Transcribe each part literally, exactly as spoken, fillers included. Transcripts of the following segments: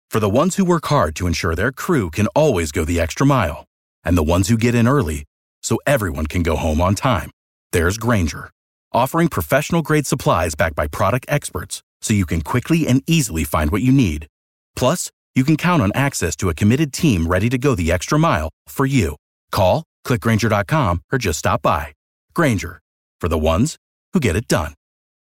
For the ones who work hard to ensure their crew can always go the extra mile, and the ones who get in early so everyone can go home on time, there's Grainger, offering professional-grade supplies backed by product experts so you can quickly and easily find what you need. Plus, you can count on access to a committed team ready to go the extra mile for you. Call, click Grainger dot com, or just stop by. Grainger, for the ones who get it done.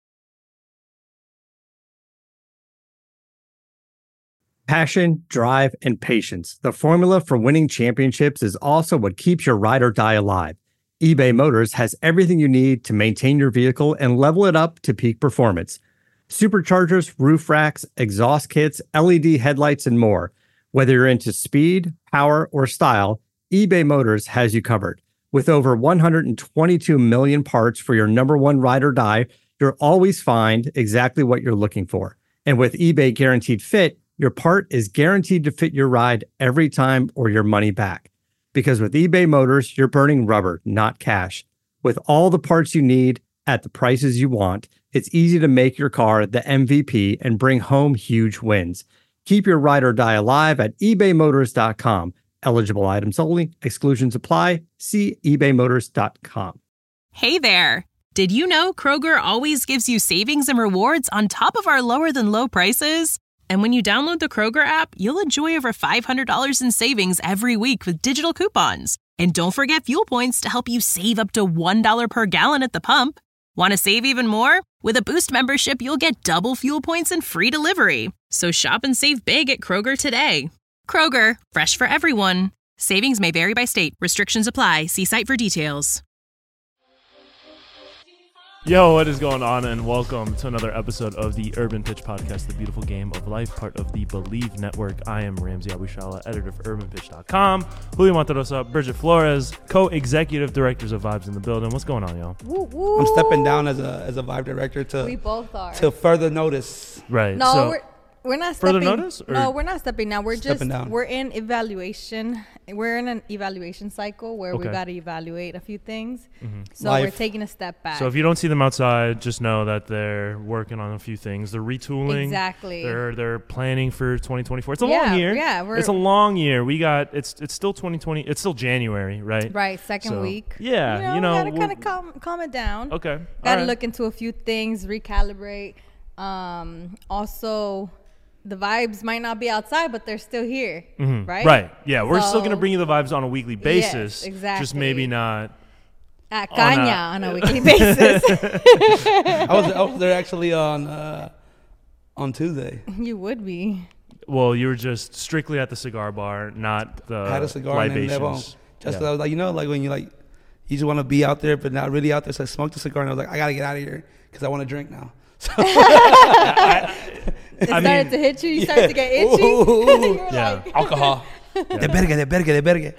Passion, drive, and patience. The formula for winning championships is also what keeps your ride or die alive. eBay Motors has everything you need to maintain your vehicle and level it up to peak performance. Superchargers, roof racks, exhaust kits, L E D headlights, and more. Whether you're into speed, power, or style, eBay Motors has you covered. With over one hundred twenty-two million parts for your number one ride or die, you'll always find exactly what you're looking for. And with eBay Guaranteed Fit, your part is guaranteed to fit your ride every time or your money back. Because with eBay Motors, you're burning rubber, not cash. With all the parts you need at the prices you want, it's easy to make your car the M V P and bring home huge wins. Keep your ride or die alive at ebay motors dot com. Eligible items only. Exclusions apply. See ebay motors dot com. Hey there. Did you know Kroger always gives you savings and rewards on top of our lower than low prices? And when you download the Kroger app, you'll enjoy over five hundred dollars in savings every week with digital coupons. And don't forget fuel points to help you save up to one dollar per gallon at the pump. Want to save even more? With a Boost membership, you'll get double fuel points and free delivery. So shop and save big at Kroger today. Kroger, fresh for everyone. Savings may vary by state. Restrictions apply. See site for details. Yo, what is going on? And welcome to another episode of the Urban Pitch Podcast, the beautiful game of life, part of the Believe Network. I am Ramsey Abushala, editor of urban pitch dot com. Julio Monterosa, Bridget Flores, co-executive directors of Vibes in the building. What's going on, yo? Woo, woo. I'm stepping down as a as a Vibe director to we both are to further notice. Right. No, so, we're we're not further stepping. notice? Or? No, we're not stepping down. We're Stepping just down. we're in evaluation. We're in an evaluation cycle where Okay. we got to evaluate a few things. Mm-hmm. So Life. we're taking a step back. So if you don't see them outside, just know that they're working on a few things. They're retooling. Exactly. They're they're planning for twenty twenty-four. It's a Yeah, long year. yeah, we're- it's a long year. We got it's it's still twenty twenty. It's still January, right? right, second So, week. yeah, you you know, know, gotta we'll- kind of calm calm it down. Okay. Got to All right. look into a few things, recalibrate. Um, also, the vibes might not be outside, but they're still here, Mhm. right? Right. Yeah, we're still So- going to bring you the vibes on a weekly basis. exactly. Just maybe not. At On Caña a- on a weekly basis. I was I was there actually on uh, on Tuesday. You would be. Well, you were just strictly at the cigar bar, not the I had a cigar and then libations. left home. Just Yeah. I was like, you know, like when you like you just want to be out there but not really out there. So I smoked the cigar and I was like, I gotta get out of here because I want to drink now. So It I started mean, to hit you. You yeah. started to get itchy. Ooh. You were Yeah. like- alcohol. De verga, de verga, de verga.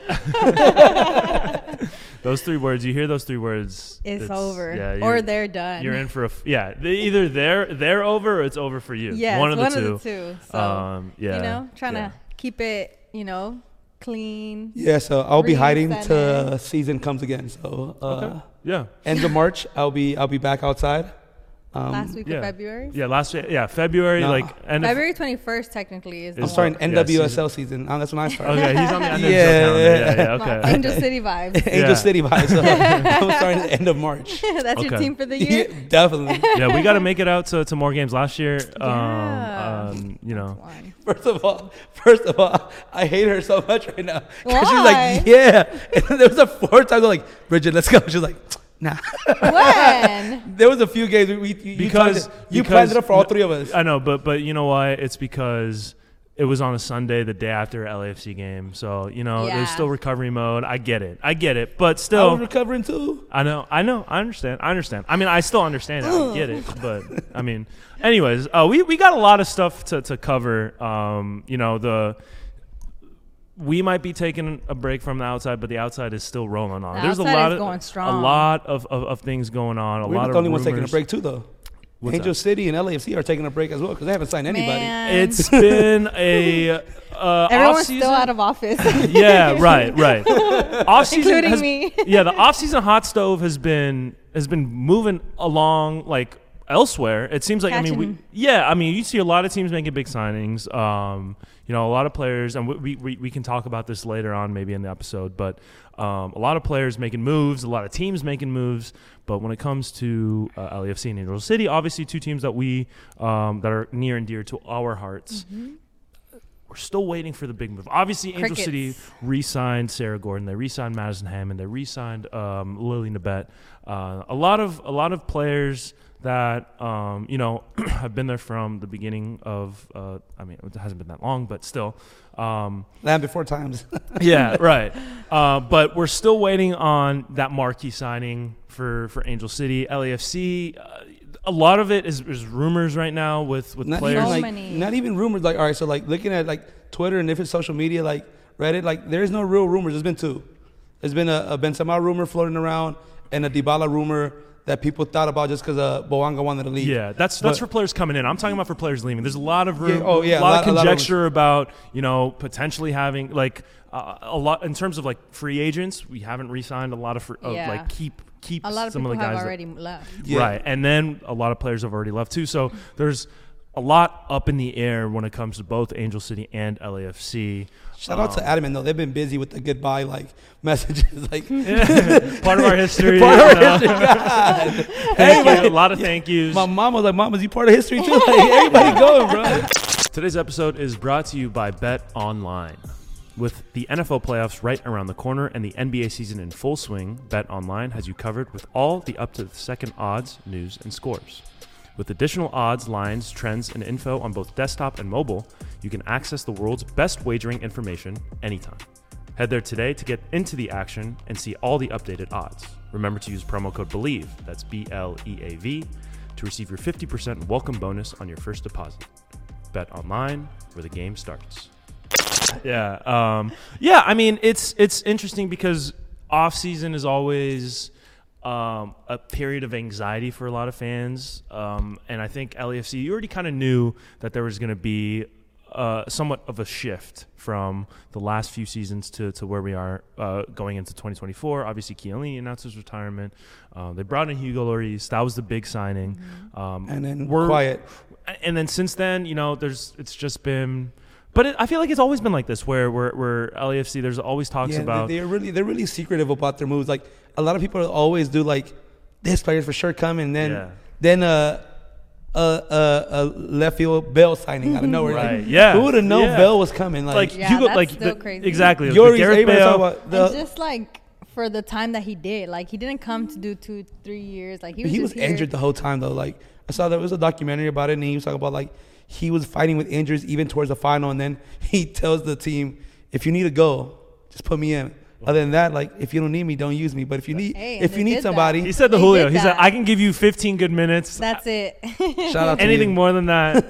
Those three words, you hear those three words. It's, over. Yeah, or you're- they're done. You're in for a f- yeah. They, either they're they're over or it's over for you. Yes, one of the one two. of the two. So, um, yeah, you know, trying yeah. to keep it, you know, clean. Yeah, so I'll be hiding Reset till it. season comes again. So uh, Okay. Yeah. end of March, I'll be I'll be back outside. Um, Last week yeah. of February. Yeah, last yeah February No. like end of- February twenty-first technically is. I'm the starting one. Yeah, N W S L season. Um, that's when I start. Okay, he's on the end of Yeah. calendar. Yeah, yeah, My okay. Angel City vibes. Angel Yeah. City vibes. So I'm starting at the end of March. That's your Okay. team for the Yeah, year. definitely. Yeah, we got to make it out to, to more games. Last year, um, Yeah. um, you know, One. First of all, first of all, I hate her so much right now because she's Why? like, yeah. And then there was a fourth time they're like, Bridget, let's go. She's like, nah. When? There was a few games we, we you because planned it, you because- planned it up for all three of us. I know, but but you know why? It's because it was on a Sunday, the day after L A F C game. So you know, Yeah. there's still recovery mode. I get it, I get it, but I was still, recovering too. I know, I know, I understand, I understand. I mean, I still understand it, I get it, but I mean, anyways, uh, we we got a lot of stuff to to cover. Um, you know, the. We might be taking a break from the outside, but the outside is still rolling on. The There's a outside lot is of going strong. a lot of, of, of things going on. A We're lot not of the only ones taking a rumors. break too, though. What's Angel that? City and L A F C are taking a break as well because they haven't signed anybody. Man. It's been a uh, Everyone's off-season. still out of office. Yeah, right, right. Off season, Including has, me. yeah, the off season hot stove has been has been moving along like elsewhere, it seems like, I mean, we, Catching- yeah, I mean, you see a lot of teams making big signings. Um, you know, a lot of players, and we, we we can talk about this later on, maybe in the episode. But um, a lot of players making moves, a lot of teams making moves. But when it comes to uh, L A F C and Angel City, obviously two teams that we um, that are near and dear to our hearts. Mm-hmm. We're still waiting for the big move. Obviously, Angel Crickets. City re-signed Sarah Gordon. They re-signed Madison Hammond. They re-signed um, Lily Nabet. Uh, a lot of a lot of players that um, you know have been there from the beginning of. Uh, I mean, it hasn't been that long, but still. Um, Land before times. yeah, right. Uh, but we're still waiting on that marquee signing for, for Angel City. L A F C. Uh, a lot of it is, is rumors right now with with not players. even So like, many. not even rumors. Like, all right, so like looking at like Twitter and different social media, like Reddit, like there's no real rumors. There's been two. There's been a, a Benzema rumor floating around and a Dybala rumor that people thought about just because uh, Boanga wanted to leave. Yeah, that's that's But- for players coming in. I'm talking about for players leaving. There's a lot of room, Yeah, oh, yeah, a lot, a lot- of a lot of conjecture about you know potentially having like uh, a lot in terms of like free agents. We haven't re-signed a lot of, free, of Yeah. like keep keep A lot of some people of the guys have that- already left. Yeah. right, and then a lot of players have already left too. So there's a lot up in the air when it comes to both Angel City and L A F C. Shout out to Adamant though. They've been busy with the goodbye like messages. Like Part of our history. part of you our know. history. God. Thank you. A lot of thank yous. My mom was like, "Mom, is you part of history too?" Like everybody going, bro. Today's episode is brought to you by Bet Online. With the N F L playoffs right around the corner and the N B A season in full swing, Bet Online has you covered with all the up-to-the-second odds, news, and scores. With additional odds, lines, trends, and info on both desktop and mobile, you can access the world's best wagering information anytime. Head there today to get into the action and see all the updated odds. Remember to use promo code BELIEVE, that's B L E A V, to receive your fifty percent welcome bonus on your first deposit. Bet Online, where the game starts. Yeah, um, yeah. I mean, it's it's interesting because off season is always um, a period of anxiety for a lot of fans, um, and I think L A F C, you already kind of knew that there was going to be uh, somewhat of a shift from the last few seasons to, to where we are uh, going into twenty twenty-four. Obviously, Chiellini announced his retirement. Um, they brought in Hugo Lloris. That was the big signing. Um, And then we're- quiet. And then since then, you know, there's it's just been. But it, I feel like it's always been like this, where where, where L A F C, there's always talks Yeah, about. they- they're really they're really secretive about their moves. Like a lot of people always do like this player's for sure coming, and then Yeah. then uh, a uh, a left field Bell signing out of nowhere. Right, Like, yeah, who would have known yeah. Bell was coming? Like, like Yeah, Hugo, that's like still the- crazy. exactly. the Lloris, Gareth everybody talk Bale. about the, and just like for the time that he did, like he didn't come to do two, three years. Like he was, he just was here. injured the whole time though. Like I saw there was a documentary about it, and he was talking about like he was fighting with injuries even towards the final, and then he tells the team, if you need to go, just put me in. Other than that, like if you don't need me, don't use me. But if you need Hey, and if they you need did somebody, He said the They Julio. did He said, that. I can give you fifteen good minutes. That's it. shout out to Anything you. more than that.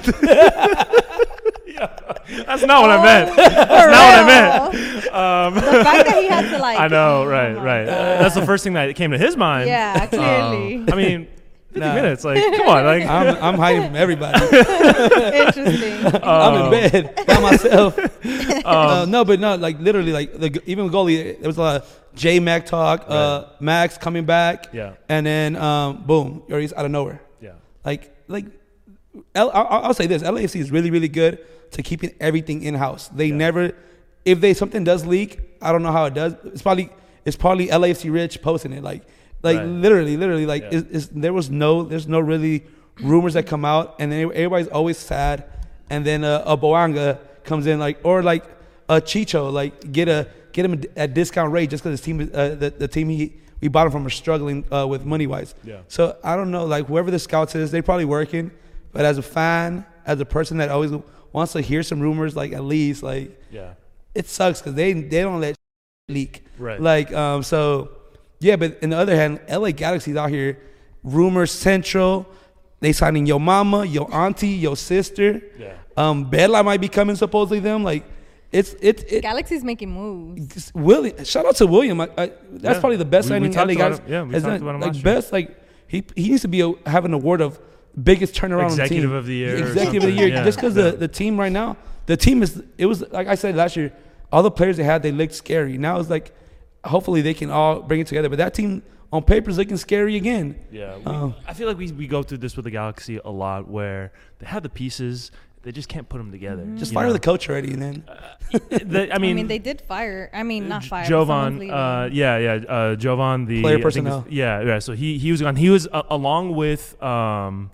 Yeah, that's not what I meant. That's not what I meant. Um, The fact that he had to like. I know, oh right, my right. God. That's the first thing that came to his mind. Yeah, clearly. Um, I mean, fifty Nah. minutes. Like, come on. Like, I'm I'm hiding from everybody. Interesting. I'm in bed by myself. Um, uh, no, but no, like literally, like the, even with goalie, there was a lot of J Mac talk. Uh, Max coming back, Yeah. and then um, boom, Lloris out of nowhere. yeah. Like like, L, I'll, I'll say this: L A F C is really really good to keeping everything in house. They Yeah. never, if they something does leak, I don't know how it does. It's probably it's probably L A F C Rich posting it. Like like Right. literally literally like Yeah. it's, it's, there was no there's no really rumors that come out, and then everybody's always sad, and then uh, a Boanga comes in like or like a Chicho like get a get him at discount rate just because his team is, uh, the the team he we bought him from are struggling uh, with money wise. Yeah. So I don't know, like whoever the scouts is, they probably working. But as a fan, as a person that always wants to hear some rumors, like at least like Yeah. it sucks because they they don't let leak. Right. Like um so yeah, but on the other hand, L A Galaxy's out here, rumors central. They signing your mama, your auntie, your sister. Yeah. Um, Bella might be coming supposedly. Them like it's it's it. Galaxy's making moves. It's William, shout out to William. I, I, that's Yeah. probably the best We- we signing talked L A about guys him- yeah, we has talked done. about him Like last year. best, like he he needs to be a, have an award of biggest turnaround on the Executive team. of the year or Executive of the something, year. yeah. Just because Yeah. the the team right now, the team is it was like I said last year. All the players they had, they looked scary. Now it's like, hopefully they can all bring it together. But that team on paper is looking scary again. Yeah, we, Uh, I feel like we we go through this with the Galaxy a lot, where they have the pieces, they just can't put them together. Just you fire know? the coach already, and then The- I I mean, mean, they did fire. I mean, not J- fire. but someone's Jovan, leaving. uh, yeah, yeah, uh, Jovan, the Player I think personnel. it's- yeah, yeah. So he he was gone. He was uh, along with um,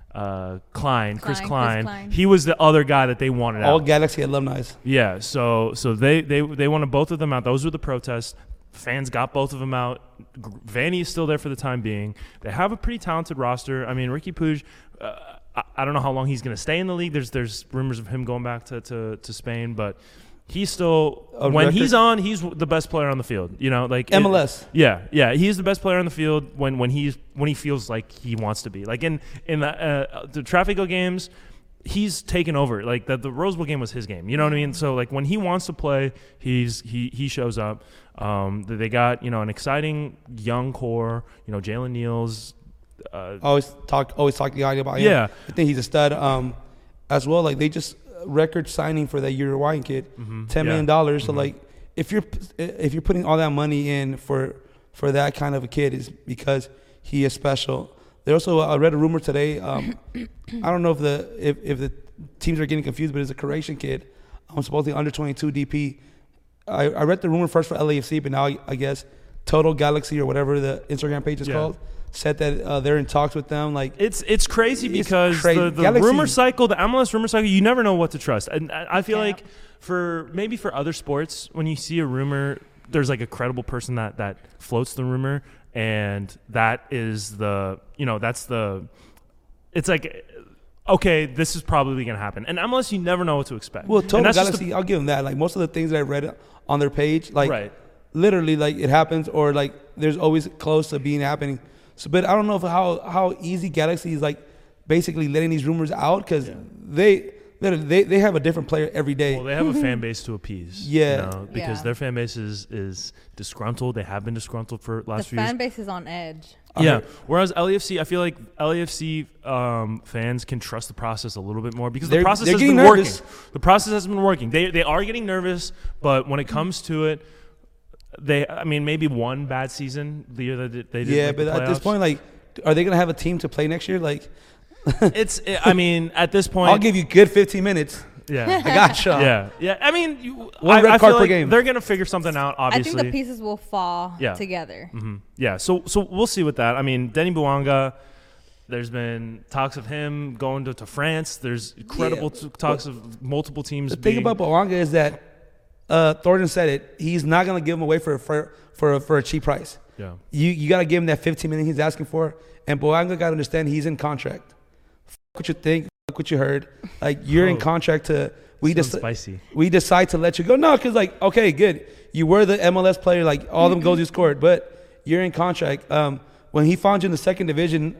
uh, Klein, Chris Klein, Chris Klein. Klein. He was the other guy that they wanted all out. Galaxy alumni. Yeah, so so they they they wanted both of them out. Those were the protests. Fans got both of them out. G- Vanny is still there for the time being. They have a pretty talented roster. I mean, Ricky Puig, uh, I, I don't know how long he's going to stay in the league. There's there's rumors of him going back to, to, to Spain, but he's still A when record- he's on, he's the best player on the field. You know, like M L S. It, yeah, yeah, he's the best player on the field when when he's when he feels like he wants to be. Like in in the uh, the Trafico games, he's taken over. Like the, the Rose Bowl game was his game. You know what I mean? So like when he wants to play, he's he he shows up. Um, they got you know an exciting young core. You know Jalen Neal's. Uh, Always talk, always talk the idea about him. Yeah. I think he's a stud. Um, as well, like they just record signing for that Uruguayan kid, Mhm. ten Yeah. million dollars. So Mhm. like, if you're if you're putting all that money in for for that kind of a kid, is because he is special. There also, I read a rumor today. Um, I don't know if the if, if the teams are getting confused, but it's a Croatian kid. I'm supposedly under twenty-two D P. I, I read the rumor first for L A F C, but now I, I guess Total Galaxy or whatever the Instagram page is Yeah. called said that uh, they're in talks with them. Like, It's it's crazy It's because crazy. the, the Galaxy- rumor cycle, the M L S rumor cycle, you never know what to trust. And I I feel Yeah. like for maybe for other sports, when you see a rumor, there's like a credible person that that floats the rumor, and that is the you know that's the it's like okay, this is probably gonna happen. And M L S, you never know what to expect. well, And Total that's just Galaxy, I'll give them that. Like most of the things that I read on their page, like Right. literally, like it happens, or like there's always close to being happening. So, but I don't know if how how easy Galaxy is like basically letting these rumors out because they. Literally, They they have a different player every day. Well, they have a fan base to appease. Yeah. you know, because Yeah. their fan base is, is disgruntled. They have been disgruntled for The last few years. fan base is on edge. I Yeah. heard- Whereas L A F C, I feel like L A F C um, fans can trust the process a little bit more because They're- the process they're has been getting nervous. working. The process has been working. They they are getting nervous, but when it comes to it, they I mean maybe one bad season the year that they did. yeah, make but the at this playoffs. point, like, are they gonna have a team to play next year? Like, it's I mean at this point, I'll give you good fifteen minutes. yeah. I got you. Yeah, yeah. I mean, you, One I, red I card feel per like game. they're gonna figure something out. Obviously, I think the pieces will fall Yeah. together. hmm Yeah, so so we'll see with that. I mean, Denny Bouanga, there's been talks of him going to, to France. There's credible Yeah. t- talks of multiple teams. The thing being, about Bouanga is that uh, Thornton said it. He's not gonna give him away for for for a, for a cheap price. yeah, You you gotta give him that fifteen million he's asking for, and Bouanga gotta understand he's in contract. Fuck what you think. Fuck what you heard. Like you're in Oh. contract to. We Sounds just spicy. we decide to let you go. No, because like okay, good. You were the M L S player. Like all them goals you scored, but you're in contract. Um, when he found you in the second division,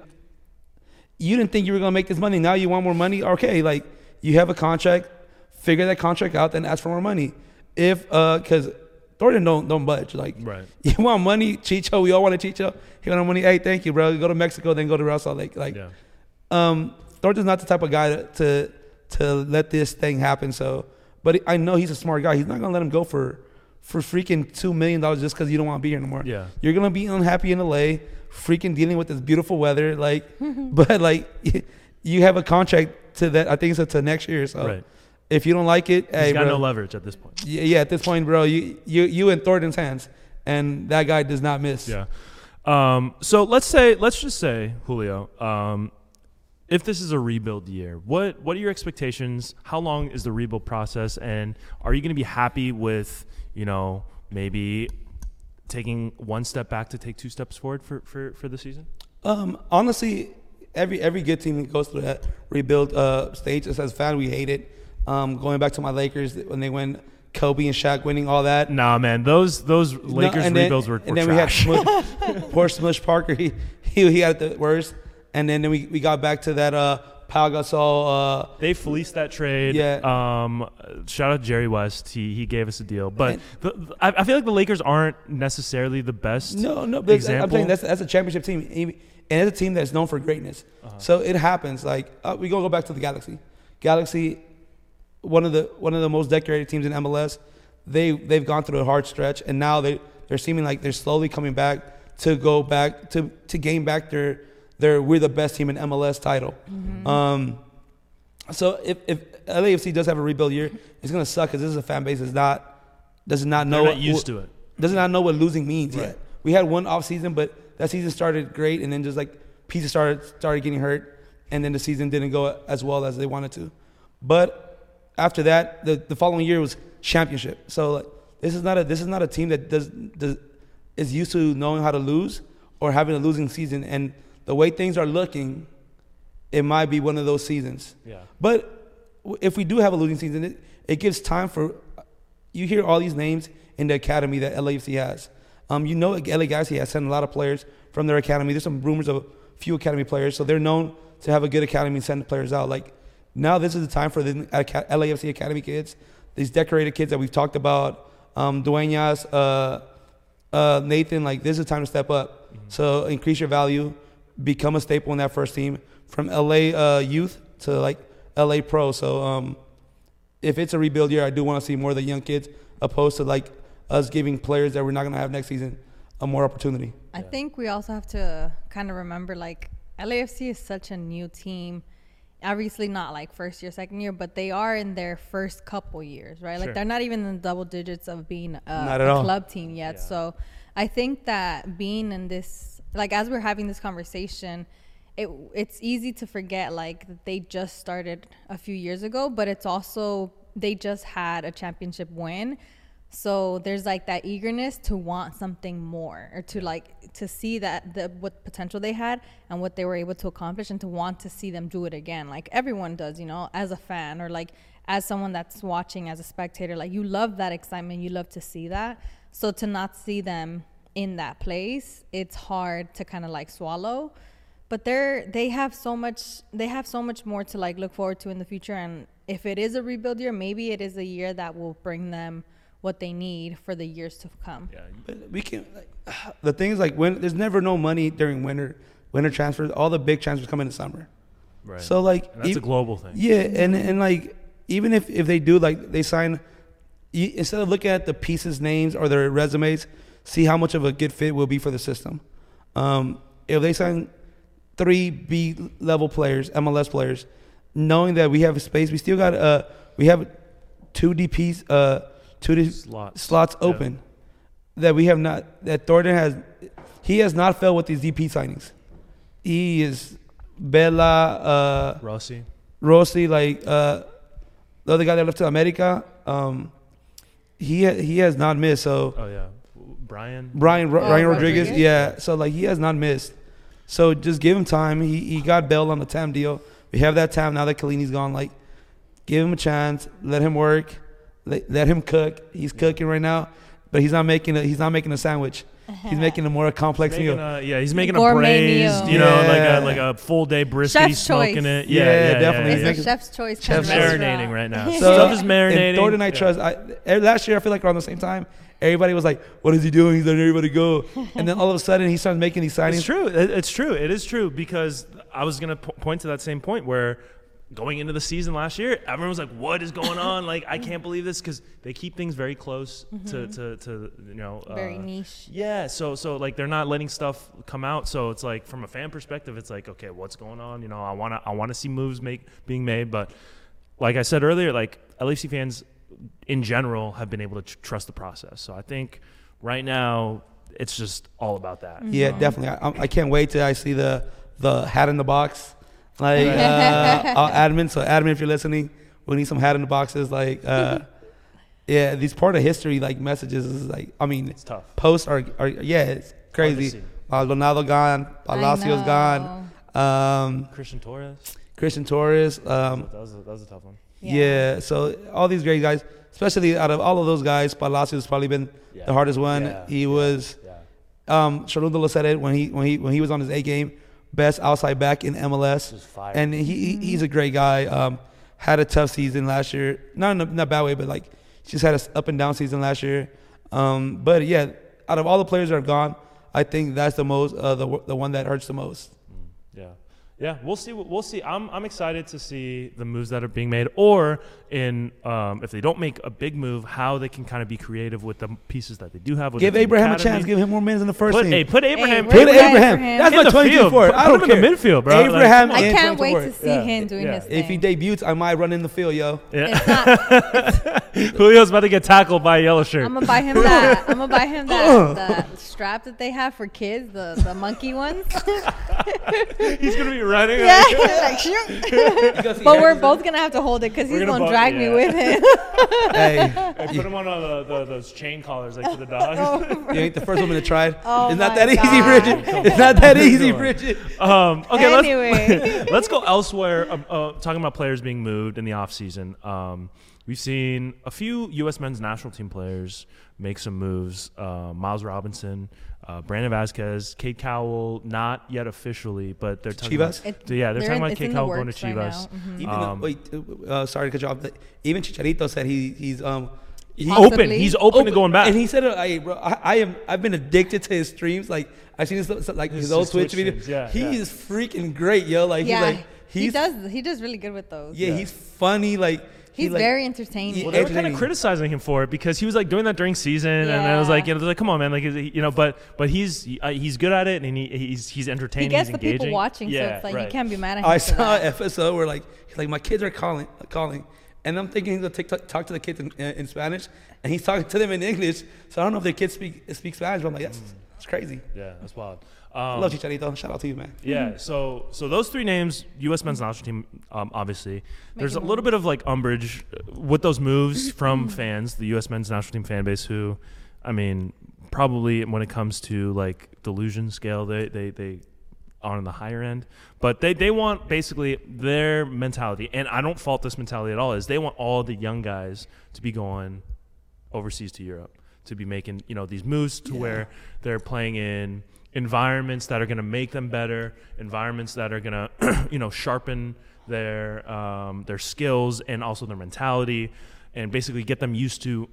you didn't think you were gonna make this money. Now you want more money. Okay, like you have a contract. Figure that contract out, then ask for more money. If uh, because Thornton don't don't budge. Like Right. you want money, Chicho. We all want a Chicho. He want money. Hey, thank you, bro. Go to Mexico, then go to Real Salt Lake. Like Yeah, um, Thornton's not the type of guy to, to to let this thing happen. So, but I know he's a smart guy. He's not gonna let him go for for freaking two million dollars just because you don't want to be here anymore. Yeah. You're gonna be unhappy in L A, freaking dealing with this beautiful weather. Like, but like you have a contract to that. I think it's to next year. So right. if you don't like it, He's hey, got bro, no leverage at this point. yeah, yeah, at this point, bro, you you you in Thornton's hands, and that guy does not miss. Yeah. Um. So let's say, let's just say, Julio. Um, if this is a rebuild year, what what are your expectations? How long is the rebuild process, and are you going to be happy with you know maybe taking one step back to take two steps forward for for, for the season? Um, honestly, every every good team goes through that rebuild uh, stage. As a fan, we hate it. Um, going back to my Lakers when they win, Kobe and Shaq winning all that. Nah, man, those those Lakers No, and then- rebuilds were, were and then trash. we had Smush, poor Smush Parker. He, he he had the worst. And then we we got back to that uh, Pau Gasol. Uh, They fleeced that trade. Yeah. Um, shout out Jerry West. He he gave us a deal. But And- the, the- I, I feel like the Lakers aren't necessarily the best. no, no, but I'm example. saying that's that's a championship team, Even- and it's a team that's known for greatness. Uh-huh. So it happens. Like uh, we gonna go back to the Galaxy. Galaxy, one of the one of the most decorated teams in M L S. They they've gone through a hard stretch, and now they they're seeming like they're slowly coming back to go back to to gain back their their we're the best team in M L S title. Mm-hmm. Um, so if if L A F C does have a rebuild year, it's gonna suck because this is a fan base that's not does not know They're not what, used to it. Does not know what losing means Right. yet. We had one off season, but that season started great, and then just like pieces started started getting hurt, and then the season didn't go as well as they wanted to. But after that, the, the following year was championship. So like, this is not a this is not a team that does does is used to knowing how to lose or having a losing season. And the way things are looking, it might be one of those seasons. Yeah. But if we do have a losing season, it, it gives time for you hear all these names in the academy that L A F C has. Um, you know, L A Galaxy has sent a lot of players from their academy. There's some rumors of a few academy players, so they're known to have a good academy and send players out. Like now, this is the time for the L A F C academy kids, these decorated kids that we've talked about, um, Dueñas, uh, uh, Nathan. Like this is the time to step up. Mm-hmm. So increase your value, become a staple in that first team from L A uh, youth to like L A pro. So um, if it's a rebuild year, I do want to see more of the young kids opposed to like us giving players that we're not going to have next season a more opportunity. I think we also have to kind of remember, like, L A F C is such a new team. Obviously not like first year, second year, but they are in their first couple years, right? Sure. Like they're not even in the double digits of being a, Not at a all. club team yet. Yeah. So I think that being in this, like as we're having this conversation, it it's easy to forget like that they just started a few years ago, but it's also they just had a championship win. So there's like that eagerness to want something more, or to like to see that the what potential they had and what they were able to accomplish, and to want to see them do it again, like everyone does, you know, as a fan or like as someone that's watching as a spectator. Like you love that excitement, you love to see that. So to not see them in that place, it's hard to kind of like swallow. But they're they have so much they have so much more to like look forward to in the future. And if it is a rebuild year, maybe it is a year that will bring them what they need for the years to come. Yeah. But we can. Like, the thing is, like, when there's never no money during winter, winter transfers. All the big transfers come in the summer. Right. So like, And that's e- a global thing. Yeah, and and like, even if if they do, like, they sign, you, instead of looking at the pieces' names or their resumes, see how much of a good fit will be for the system. Um, if they sign three B level players, M L S players, knowing that we have a space, we still got uh we have two D Ps uh. Two d- Slots. slots open Yeah. that we have not. That Thornton has, he has not failed with these D P signings. He is Bella, uh, Rossi. Rossi, like uh, the other guy that left to America. Um, he ha- he has not missed. So Oh yeah. Brian. Brian Ro- Oh, Ryan Rodriguez, Rodriguez? yeah. So like he has not missed. So just give him time. He he got Bell on the T A M deal. We have that T A M now that Kalini's gone. Like, give him a chance. Let him work. Let, let him cook. He's cooking right now, but he's not making a he's not making a sandwich. He's making a more complex Making meal. a, yeah, he's making a Gourmet braised, meal. you know, like Yeah. a like a full day brisket. Chef's He's smoking choice. it. Yeah, Yeah, yeah, definitely. Yeah, It's yeah. a chef's choice kind Chef's of choice. restaurant. Marinating right now. So- Stuff is marinating. And Thornton, I Yeah. trust. I, eh, last year, I feel like around the same time, everybody was like, "What is he doing? He's letting everybody go." And then all of a sudden, he starts making these signings. It's true. It- It's true. It is true because I was gonna po- point to that same point where going into the season last year, everyone was like, "What is going on? Like, I can't believe this," because they keep things very close to, to, to you know, Very uh, niche. Yeah. So so like they're not letting stuff come out. So it's like from a fan perspective, it's like, okay, what's going on? You know, I wanna I wanna see moves make being made, but like I said earlier, like L A F C fans in general have been able to tr- trust the process. So I think right now it's just all about that. Yeah, definitely. I, I can't wait till I see the the hat in the box. Like, uh, uh, admin. So, admin, if you're listening, we need some hat in the boxes. Like, uh, yeah, these part of history, like, messages is like, I mean, It's tough. posts are, are yeah, it's crazy. see. Uh, Ronaldo gone, Palacios know. gone, um, Christian Torres. Christian Torres. Um, That was a, that was a tough one. yeah. So all these great guys, especially out of all of those guys, Palacios has probably been Yeah. the hardest one. Yeah. He was. Yeah. Um, Shalundalo said it when he when he when he was on his A game, best outside back in M L S, Just fire. and he he- he's a great guy. Um, had a tough season last year, not in a, not a bad way, but like just had a s- up and down season last year. Um, but yeah, out of all the players that are gone, I think that's the most uh, the the one that hurts the most. Yeah. Yeah, we'll see. We'll see. I'm I'm excited to see the moves that are being made, or in um, if they don't make a big move, how they can kind of be creative with the pieces that they do have. With Give the Abraham academy. a chance. Give him more minutes in the first Put, team. hey, put Abraham. Hey, Put Right, Abraham. Abraham. That's in my the twenty field. twenty-four. Put, I put don't him in care. the midfield, bro. Abraham. Like, I in can't wait to twenty-four. see Yeah. him doing Yeah. his thing. If he debuts, I might run in the field, yo. yeah. It's not. Julio's about to get tackled by a yellow shirt. I'm gonna buy him that. I'm gonna buy him that that strap that they have for kids, the the monkey ones. He's gonna be running. yeah, like- like, shoot. But we're both gonna have to hold it because We're he's gonna gonna, bo- drag me yeah. with him. Hey, And put him on uh, the, the, those chain collars like for the dogs. you ain't the first woman to try it. Oh It's not my that easy, God. Bridget. It's not that easy, Come on. Bridget. Um, okay, Anyway. let's let's go elsewhere. Um, uh, talking about players being moved in the offseason. Um, we've seen a few U S men's national team players make some moves. Uh, Miles Robinson, uh, Brandon Vasquez, Cade Cowell, not yet officially, but they're talking Chivas? about. It- so yeah, they're, they're talking in- about it's Cade in the Cowell going to works right Chivas. now. Mhm. Even Um, though, wait, uh, sorry to cut you off. But even Chicharito said he he's um he, Open. Possibly. He's open, to going back. And he said, uh, "I bro, I, I am I've been addicted to his streams. Like I've seen his like his, His- old his Twitch, Twitch videos. streams, yeah, he yeah. is freaking great, yo. Like yeah, he's like he's he does. He does really good with those. yeah, he's funny. Like he, He's like, very entertaining. Well, they were kind of entertaining. criticizing him for it because he was like doing that during season, and I was Yeah. like, you know, they're like, come on, man, like, is he- you know, but but he's he- uh, he's good at it, and he, he's he's entertaining. he gets he's the people engaging. watching, Yeah, so it's like right. you can't be mad at him. I for saw an that. episode where like he's like my kids are calling calling, and I'm thinking he's gonna take, talk to the kids in, uh, in Spanish, and he's talking to them in English. So I don't know if their kids speak speak Spanish, but I'm like, that's that's crazy. Yeah, that's wild. I Um, love Chicharito. Shout out to you, man. Yeah, so so those three names, U S men's national team, um, obviously. There's a Making little bit of like umbrage uh, with those moves from fans, the U S men's national team fan base, who, I mean, probably when it comes to like delusion scale, they they they are on the higher end. But they they want basically their mentality, and I don't fault this mentality at all. Is they want all the young guys to be going overseas to Europe, to be making you know these moves to where they're playing in environments that are going to make them better, environments that are going to, you know, sharpen their um, their skills and also their mentality, and basically get them used to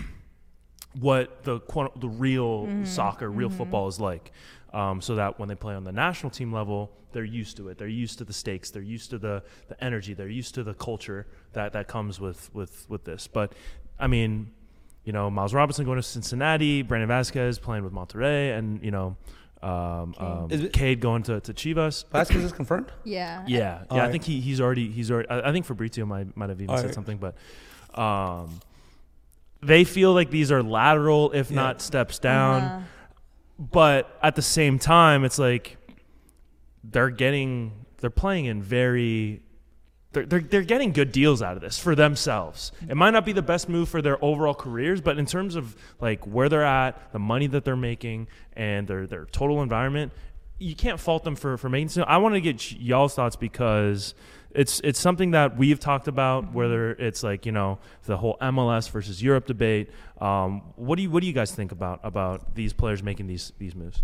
what the quote, the real soccer, real football is like, um, so that when they play on the national team level, they're used to it. They're used to the stakes. They're used to the, the energy. They're used to the culture that, that comes with, with, with this. But, I mean, you know, Miles Robinson going to Cincinnati, Brandon Vasquez playing with Monterrey, and, you know, um, um, Is it- Cade going to, to Chivas. Vasquez is confirmed. Yeah. Yeah, yeah. I Alright. think he, he's already he's already. I, I think Fabrizio might might have even said Alright. something, but um, they feel like these are lateral, if Yeah. not steps down. Uh-huh. But at the same time, it's like they're getting they're playing in very. They're, they're, they're getting good deals out of this for themselves. It might not be the best move for their overall careers, but in terms of like where they're at, the money that they're making, and their their total environment, you can't fault them for for making. So I want to get y'all's thoughts because it's it's something that we've talked about. Whether it's like you know the whole M L S versus Europe debate. Um, what do you what do you guys think about about these players making these these moves?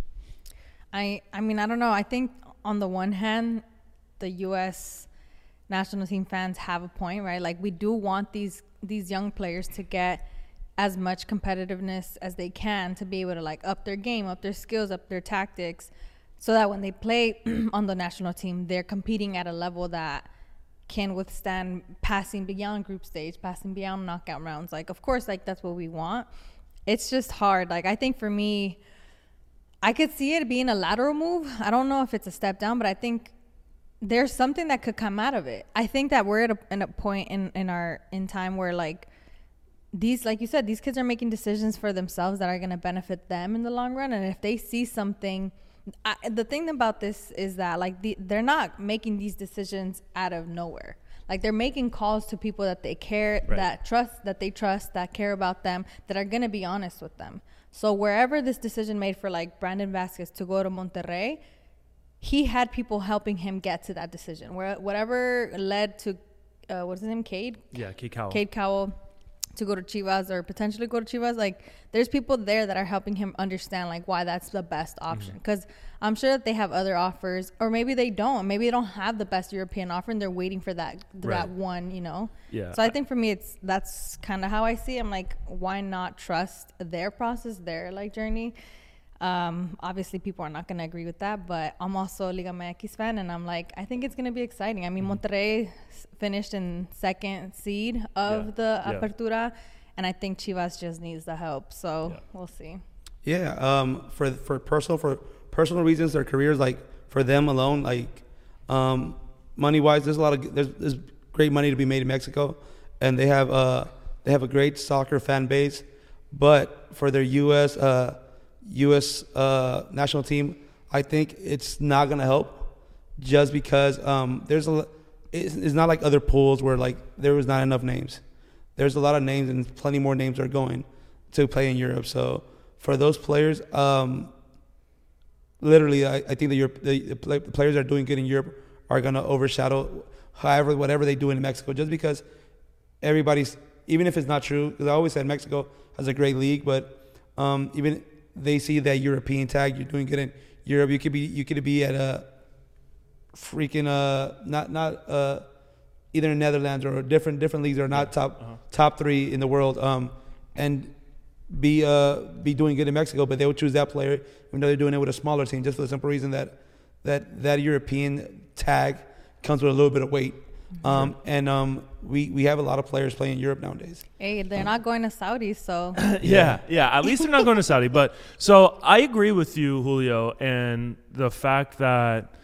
I I mean I don't know. I think on the one hand, the U S national team fans have a point, right? Like we do want these these young players to get as much competitiveness as they can to be able to like up their game, up their skills, up their tactics, so that when they play on the national team, they're competing at a level that can withstand passing beyond group stage, passing beyond knockout rounds. Like, of course, like that's what we want. It's just hard. Like, I think for me, I could see it being a lateral move. I don't know if it's a step down, but I think there's something that could come out of it. I think that we're at a, in a point in, in our in time where like these, like you said, these kids are making decisions for themselves that are going to benefit them in the long run. And if they see something, I, the thing about this is that like the, they're not making these decisions out of nowhere. Like they're making calls to people that they care, Right. that trust, that they trust, that care about them, that are going to be honest with them. So wherever this decision made for like Brandon Vasquez to go to Monterrey, he had people helping him get to that decision. Where whatever led to, uh, what's his name, Cade? Yeah, Cade Cowell. Cade Cowell to go to Chivas or potentially go to Chivas. Like, there's people there that are helping him understand like why that's the best option. Because I'm sure that they have other offers, or maybe they don't. Maybe they don't have the best European offer, and they're waiting for that Right. that one. You know. Yeah. So I think for me, it's that's kind of how I see it. I'm like, why not trust their process, their like journey? Um, obviously, people are not going to agree with that, but I'm also a Liga M X fan, and I'm like, I think it's going to be exciting. I mean, Monterrey s- finished in second seed of Yeah. the Yeah. Apertura, and I think Chivas just needs the help. So Yeah. we'll see. Yeah, um, for for personal for personal reasons, their careers, like for them alone, like um, money wise, there's a lot of there's, there's great money to be made in Mexico, and they have uh they have a great soccer fan base, but for their U S uh, U S uh, national team, I think it's not gonna help, just because um, there's a it's, it's not like other pools where like there was not enough names. There's a lot of names, and plenty more names are going to play in Europe. So for those players, um, literally, I, I think the, Europe, the, the play, the players that are doing good in Europe are going to overshadow, however, whatever they do in Mexico, just because everybody's, even if it's not true, because I always said Mexico has a great league, but um, even they see that European tag, you're doing good in Europe, you could be you could be at a freaking uh not not uh either in Netherlands or different different leagues that are not top Uh-huh. top three in the world, um, and be uh be doing good in Mexico, but they would choose that player even though they're doing it with a smaller team, just for the simple reason that that that European tag comes with a little bit of weight. Um, and um, we we have a lot of players playing in Europe nowadays. Hey, they're not going to Saudi, so yeah, yeah. At least they're not going to Saudi. But so I agree with you, Julio, and the fact that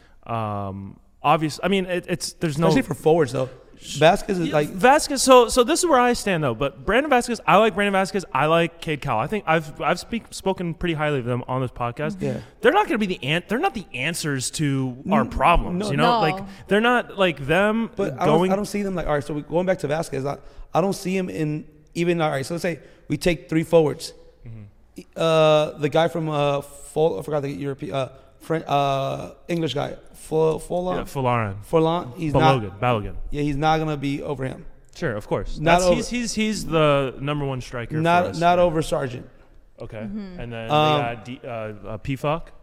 um, obviously, I mean, it, it's there's no Especially for forwards though. Vasquez is Yeah, like Vasquez. So, so this is where I stand though. But Brandon Vasquez, I like Brandon Vasquez. I like Cade Cowell. I think I've I've speak, spoken pretty highly of them on this podcast. Yeah. They're not going to be the an- They're not the answers to our problems. no. you know, No. like they're not like them. But I going. don't, I don't see them like, all right, so we, going back to Vasquez, I, I don't see him in even, all right, so let's say we take three forwards. Mm-hmm. Uh, the guy from, uh, Fol, I forgot the European, uh, French, uh, English guy, Fol, Folon? yeah, Folarin, Folon, he's Balogun, not, Balogun. yeah, he's not going to be over him. Sure, of course. Not That's, over- he's he's he's the number one striker. for Not us. not over Sargent. Okay, and then Um, they got D, uh, uh, P F U C,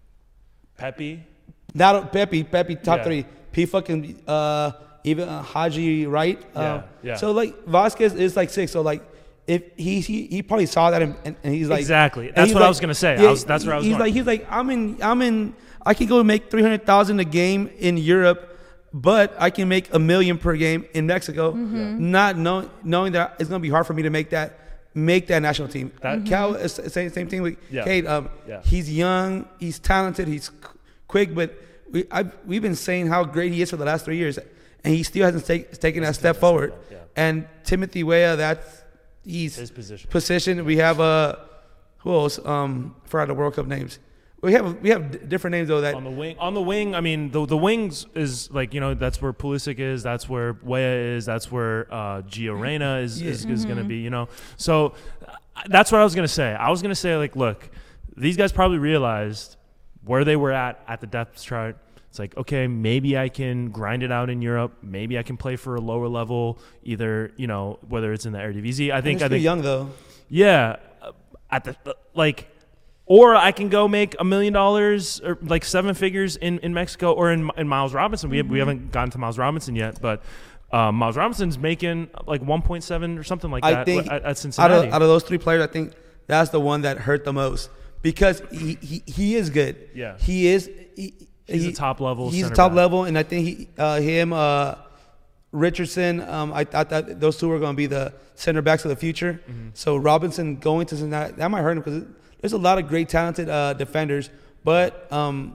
Pepe. Not o- Pepe, Pepe top Yeah. three. P fucking, uh, even uh, Haji Wright. Um, Yeah, yeah. So, like, Vasquez is like six, so, like, if he he, he probably saw that and, and, and he's like Exactly. and That's he's what I like- was gonna say. I was- that's where I was He's going. like he's like I'm in I'm in I can go make three hundred thousand a game in Europe, but I can make a million per game in Mexico. Not know, knowing that it's gonna be hard for me to make that make that national team. That- Cal is the same same thing with Yeah. Cade. Um, Yeah. He's young, he's talented, he's qu- quick, but we I've, we've been saying how great he is for the last three years, and he still hasn't take, taken that step forward. yeah. And Timothy Weah, that's he's His position. position. We have uh, who else? Um, forgot the World Cup names. We have we have d- different names though. That On the wing, on the wing. I mean, the the wings is like, you know, that's where Pulisic is. That's where Weah is. That's where uh, Gio Reyna is is, is going to be. You know, so uh, that's what I was going to say. I was going to say, like, look, these guys probably realized where they were at at the depth chart. It's like, okay, maybe I can grind it out in Europe. Maybe I can play for a lower level, either, you know, whether it's in the Eredivisie. I think he's I still think young though. yeah, uh, at the uh, like, or I can go make a million dollars or like seven figures in, in Mexico or in in Miles Robinson. We have, we haven't gotten to Miles Robinson yet, but um, Miles Robinson's making like one point seven or something like I that think at, at out Cincinnati. of out of those three players, I think that's the one that hurt the most because he he, he is good. Yeah. he is. He, He's he- a top level He's center top back. level, and I think he uh, him uh, Richardson. Um, I thought that those two were going to be the center backs of the future. Mm-hmm. So Robinson going to Cincinnati, that might hurt him because there's a lot of great talented uh, defenders, but um,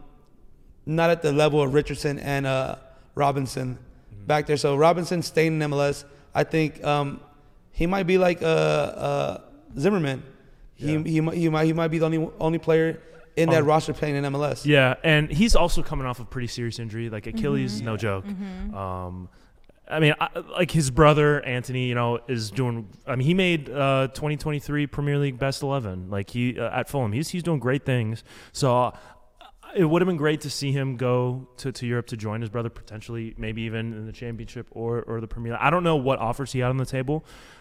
not at the level of Richardson and uh, Robinson Mm-hmm. back there. So Robinson staying in M L S. I think um, he might be like uh, uh, Zimmerman. He, Yeah. he might he might he might be the only only player in that Um, roster playing in M L S. Yeah, and he's also coming off a pretty serious injury. Like Achilles, is no joke. Um, I mean, I, like his brother Anthony, you know, is doing. I mean, he made uh, twenty twenty-three Premier League best eleven. Like he uh, at Fulham, he's he's doing great things. So uh, it would have been great to see him go to, to Europe to join his brother, potentially, maybe even in the Championship or or the Premier League. I don't know what offers he had on the table,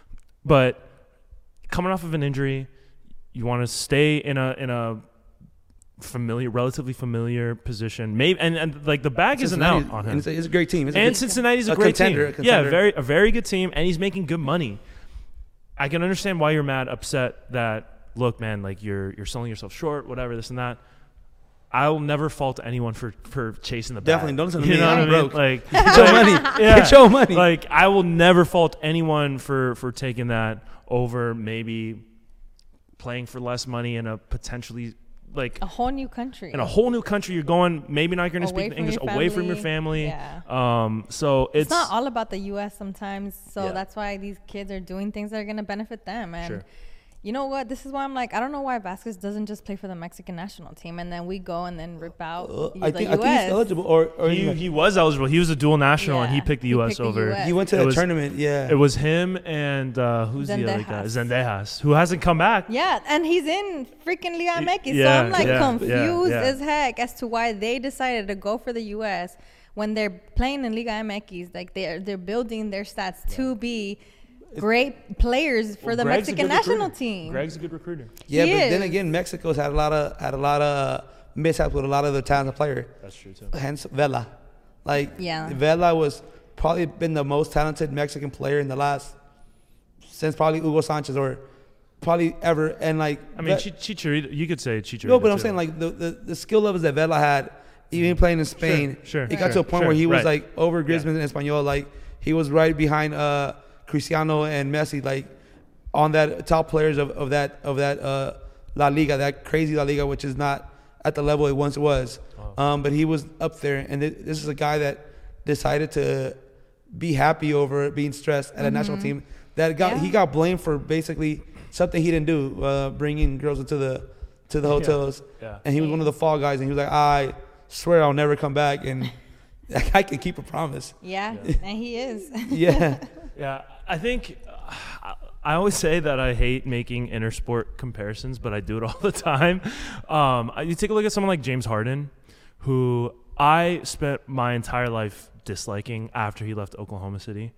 but coming off of an injury, you want to stay in a in a familiar, relatively familiar position. Maybe and, and like the bag isn't out Cincinnati- on him. And it's, a, it's a great team. It's a And good- Cincinnati's a, a great contender, team. a contender. Yeah, very a very good team, and he's making good money. I can understand why you're mad, upset that look, man, like you're you're selling yourself short, whatever, this and that. I will never fault anyone for, for chasing the bag. Definitely, don't listen to you me. know I'm what I mean? broke. Like, Get your money. yeah. Get your money. Like, I will never fault anyone for, for taking that over maybe playing for less money in a potentially like A whole new country. in a whole new country. You're going, maybe not going to Away speak from English, your away from your family. family. Yeah. Um, so it's, it's not all about the U S sometimes. So Yeah. that's why these kids are doing things that are going to benefit them. And Sure. you know what? This is why I'm like, I don't know why Vasquez doesn't just play for the Mexican national team. And then we go and then rip out Uh, the I think U S. I think he's eligible. Or, or he, he, he was eligible. He was a dual national, and he Yeah, picked the he U S picked the over. U S. he went to It the was- tournament. Yeah. It was him and uh, who's the other guy? Zendejas. Zendejas, who hasn't come back. Yeah, and he's in freaking Liga M X. Yeah, so I'm like yeah, confused yeah, yeah. as heck as to why they decided to go for the U S when they're playing in Liga M X. Like they're they're building their stats to be great players for Well, the Greg's a Mexican good national recruiter. team. Greg's a good recruiter. yeah, he but then is. again, Mexico's had a lot of had a lot of mishaps with a lot of the talented player. That's true too. Hence Vela. Like Yeah. Vela was probably been the most talented Mexican player in the last since probably Hugo Sanchez or probably ever. And like I mean, Ve- Chi- Chicharito. You could say Chicharito. no, but I'm too. saying like the, the, the skill levels that Vela had, even playing in Spain, sure, it got sure, to a point sure, where he was right. like over Griezmann and Espanyol. Like he was right behind uh, Cristiano and Messi, like on that top players of, of that of that uh, La Liga, that crazy La Liga, which is not at the level it once was. Um, but he was up there, and th- this is a guy that decided to be happy over being stressed at a national team. That got Yeah. he got blamed for basically something he didn't do, uh, bringing girls into the to the hotels. Yeah. And he was one of the fall guys, and he was like, I swear I'll never come back, and I can keep a promise. Yeah, and he is. Yeah. Yeah, I think uh, I always say that I hate making intersport comparisons, but I do it all the time. Um, you take a look at someone like James Harden, who I spent my entire life disliking after he left Oklahoma City.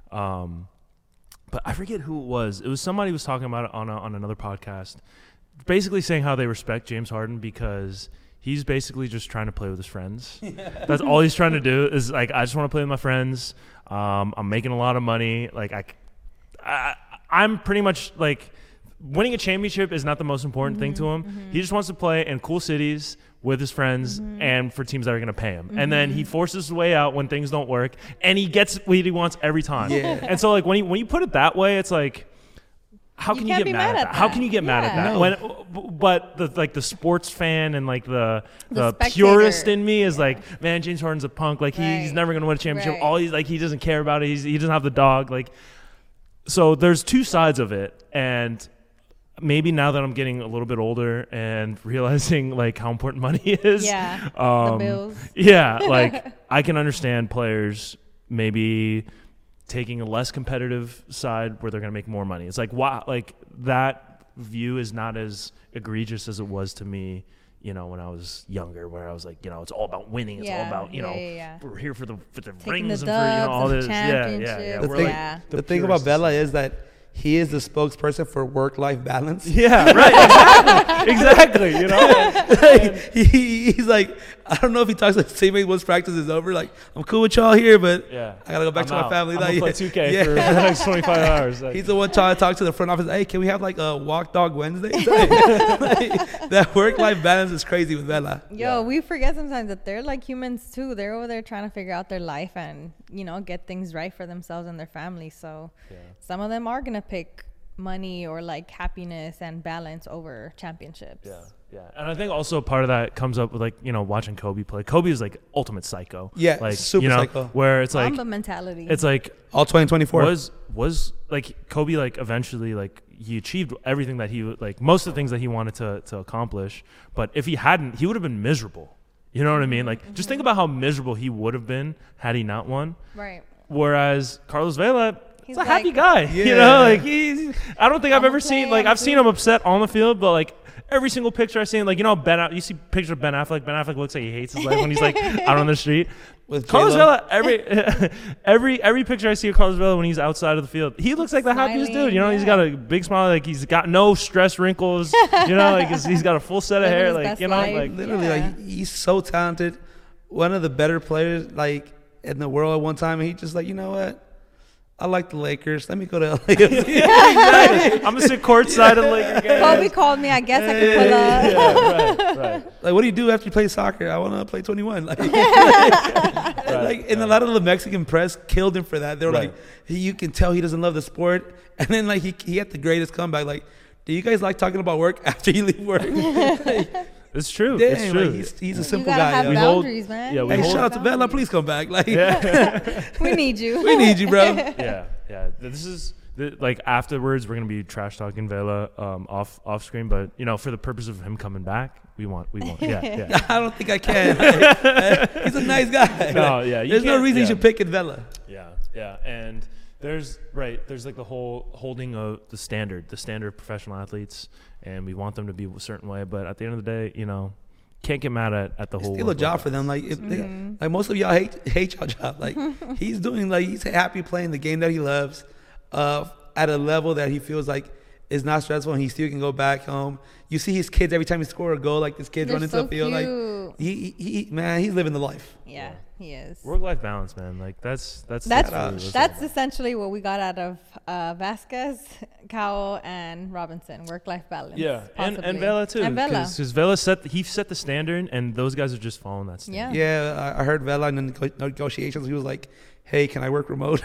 Um, but I forget who it was. It was somebody who was talking about it on a, on another podcast, basically saying how they respect James Harden because he's basically just trying to play with his friends. That's all he's trying to do is like, I just want to play with my friends. Um, I'm making a lot of money. Like I, I, I'm pretty much like winning a championship is not the most important thing to him. He just wants to play in cool cities with his friends and for teams that are going to pay him. And then he forces his way out when things don't work, and he gets what he wants every time. Yeah. And so like when you when you put it that way, it's like, how You can you, can't get be mad, mad at at that? How that. can you get mad at Yeah. that? No. When, but the like the sports fan and like the The the, purist spectator. in me is like, man, James Harden's a punk. Like he, he's Right. never going to win a championship. Right. All he's like, he doesn't care about it. He's, he doesn't have the dog. Like, so there's two sides of it, and maybe now that I'm getting a little bit older and realizing like how important money is, Yeah, the um, bills. yeah, like I can understand players maybe taking a less competitive side where they're going to make more money. It's like, wow, like that view is not as egregious as it was to me, you know, when I was younger, where I was like, you know, it's all about winning. It's all Yeah, about, you yeah, know, yeah, yeah. we're here for the for the Taking rings the and for, you know, dubs all and this. Yeah, yeah, yeah. championships. The We're thing, like Yeah. the thing about purists. Vela is that he is the spokesperson for work-life balance. Yeah, right. Exactly. exactly. You know, Like, he, he's like, I don't know if he talks like teammates once practice is over. Like, I'm cool with y'all here, but yeah. I gotta go back I'm to my out. family. I'm like, gonna play two K yeah. for the next twenty-five hours. Like, He's the one trying to talk to the front office. Hey, can we have like a walk dog Wednesday? Like, like, that work-life balance is crazy with Vela. Yo, Yeah. we forget sometimes that they're like humans too. They're over there trying to figure out their life and, you know, get things right for themselves and their family. So Yeah. some of them are going to pick money or like happiness and balance over championships. Yeah, yeah, and I think also part of that comes up with like, you know, watching Kobe play. Kobe is like ultimate psycho. Yeah, like super you know, psycho. where it's like Mamba mentality. it's like All twenty twenty-four. was was like Kobe like eventually like he achieved everything that he like most of the things that he wanted to to accomplish. But if he hadn't, he would have been miserable. You know what I mean? Like just think about how miserable he would have been had he not won. right. Whereas Carlos Vela, He's he's a happy like- guy. You Yeah. know, like he's. I don't think I've I'ma ever seen play, like I'ma I've seen do- him upset on the field, but like every single picture I've seen, like you know Ben, Aff- you see pictures of Ben Affleck. Ben Affleck looks like he hates his life when he's like out on the street. With Carlos J-Lo. Vela, every every every picture I see of Carlos Vela when he's outside of the field, he looks like the happiest Smiling, dude. You know, he's yeah. got a big smile, like he's got no stress wrinkles. You know, like he's, he's got a full set of Living hair, his like best you know, life. like Literally, Yeah. like he's so talented. One of the better players, like in the world at one time. And he just like, you know what? I like the Lakers. Let me go to L A F C. I'm gonna sit courtside at Laker games. Kobe called me. I guess I could pull up. Yeah, right, right. Like, what do you do after you play soccer? I want to play twenty-one. Like, like, like and a lot of the Mexican press killed him for that. They were Right. like, he, you can tell he doesn't love the sport. And then like he he had the greatest comeback. Like, do you guys like talking about work after you leave work? Like, It's true. dang, it's true. like he's he's a You simple gotta guy. have yo. We hold- boundaries, man. yeah, we Hey, hold- shout out to Vela. Please come back. Like, yeah. We need you. we need you, bro. yeah, yeah. This is the, like afterwards we're gonna be trash talking Vela um, off off screen, but you know, for the purpose of him coming back, we want we want yeah yeah. I don't think I can. Like, he's a nice guy. No, yeah, you There's no can't- reason yeah. you should pick it Vela. Yeah, yeah, and there's right. There's like the whole holding of the standard, the standard of professional athletes, and we want them to be a certain way. But at the end of the day, you know, can't get mad at, at the It's whole. still a work job life for them. Like, if Mm-hmm. they, like most of y'all hate hate y'all job. Like, he's doing like he's happy playing the game that he loves, uh, at a level that he feels like is not stressful, and he still can go back home. You see his kids every time he score a goal. Like this kid's They're running so to the field. cute. Like he, he, he, man, he's living the life. Yeah, he is. Work-life balance, man. Like that's that's That's really what's that's all essentially what we got out of uh, Vasquez, Cowell, and Robinson. Work-life balance. yeah, and and possibly. Vela too. And Vela. because Vela set he set the standard, and those guys are just following that standard. Yeah. Yeah, I, I heard Vela in the nego- negotiations. He was like, "Hey, can I work remote?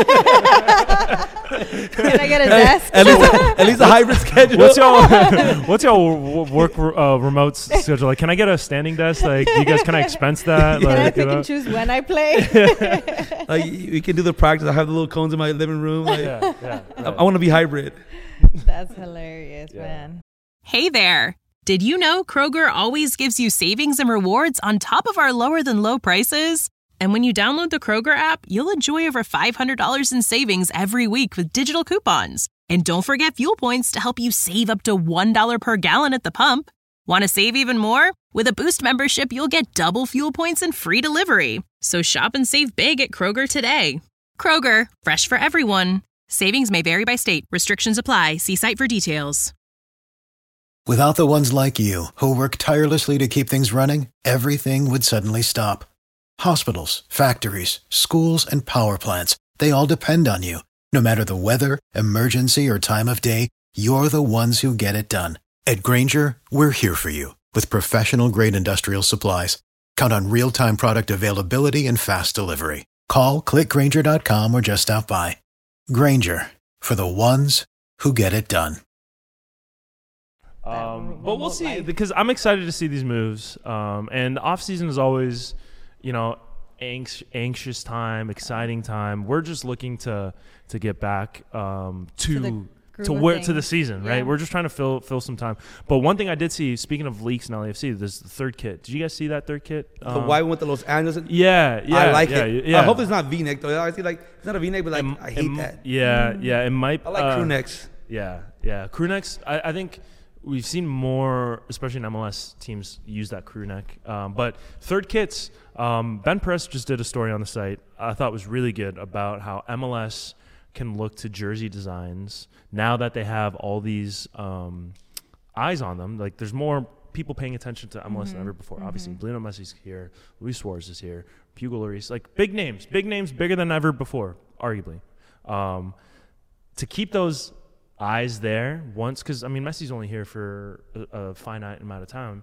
Can I get a desk? at least, a, at least a hybrid schedule." What's y'all what's y'all w- work uh, remote s- schedule? Like, can I get a standing desk? Like, you guys can I expense that? Can I Like, you pick know? and choose when I play? Like we can do the practice. I have the little cones in my living room. Like, Yeah, yeah. I, right. I want to be hybrid. That's hilarious, Yeah. man. Hey there! Did you know Kroger always gives you savings and rewards on top of our lower than low prices? And when you download the Kroger app, you'll enjoy over five hundred dollars in savings every week with digital coupons. And don't forget fuel points to help you save up to one dollar per gallon at the pump. Want to save even more? With a Boost membership, you'll get double fuel points and free delivery. So shop and save big at Kroger today. Kroger, fresh for everyone. Savings may vary by state. Restrictions apply. See site for details. Without the ones like you, who work tirelessly to keep things running, everything would suddenly stop. Hospitals, factories, schools, and power plants, they all depend on you. No matter the weather, emergency, or time of day, you're the ones who get it done. At Grainger, we're here for you with professional-grade industrial supplies. Count on real-time product availability and fast delivery. Call, click Grainger dot com, or just stop by. Grainger, for the ones who get it done. Um, but we'll remote see life. because I'm excited to see these moves. Um, and off season is always, you know, anx- anxious time, exciting time. We're just looking to to get back um, to To the to, groove of where to the things. season, right? Yeah. We're just trying to fill fill some time. But one thing I did see, speaking of leaks in L A F C, there's the third kit. Did you guys see that third kit? The Um, white one with the Los Angeles. Yeah, yeah, I like yeah, it. Yeah. I hope it's not V-neck though. I see like it's not a V-neck, but like It- I hate it- that. Yeah, yeah. It might. I like uh, crew necks. Yeah, yeah. Crew necks. I, I think we've seen more, especially in M L S teams, use that crew neck. Um, but third kits. Um, Ben Press just did a story on the site. I thought was really good about how M L S can look to jersey designs now that they have all these um, eyes on them. Like there's more people paying attention to M L S than ever before. Obviously, Lionel Messi's here, Luis Suarez is here, Pugo Lloris, like big names, big names, bigger than ever before, arguably. Um, to keep those eyes there once, because I mean Messi's only here for a, a finite amount of time.